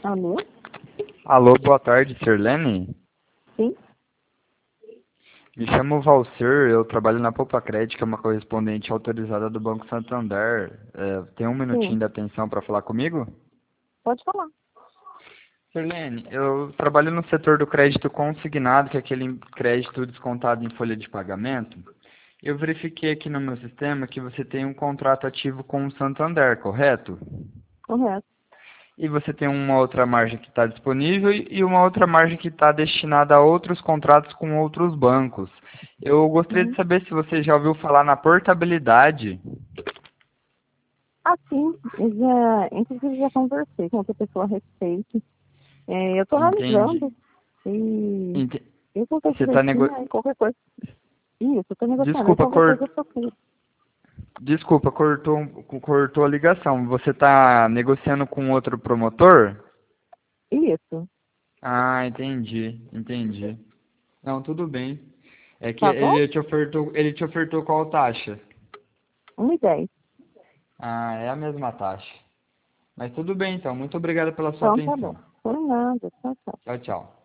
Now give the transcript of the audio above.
Alô? Alô, boa tarde, Sirlene. Sim? Me chamo Valcir, eu trabalho na Popacred, que é uma correspondente autorizada do Banco Santander. Tem um Sim. minutinho de atenção para falar comigo? Pode falar. Sirlene, eu trabalho no setor do crédito consignado, que é aquele crédito descontado em folha de pagamento. Eu verifiquei aqui no meu sistema que você tem um contrato ativo com o Santander, correto? Correto. E você tem uma outra margem que está disponível e uma outra margem que está destinada a outros contratos com outros bancos. Eu gostaria de Uhum. saber se você já ouviu falar na portabilidade. Sim. Inclusive, já conversei com outra pessoa a respeito. Eu estou Entendi. analisando e Ente- eu vou ver Você está direitinho aí qualquer coisa. Isso, eu estou negociando. Aí Desculpa, qualquer coisa eu toquei. Desculpa, cortou a ligação. Você está negociando com outro promotor? Isso. Ah, entendi. Não, tudo bem. É que Tá bom? ele te ofertou qual taxa? 1,10. Ah, é a mesma taxa. Mas tudo bem, então. Muito obrigado pela sua Então tá bom. atenção. Por nada. Tchau, tchau. Tchau, tchau.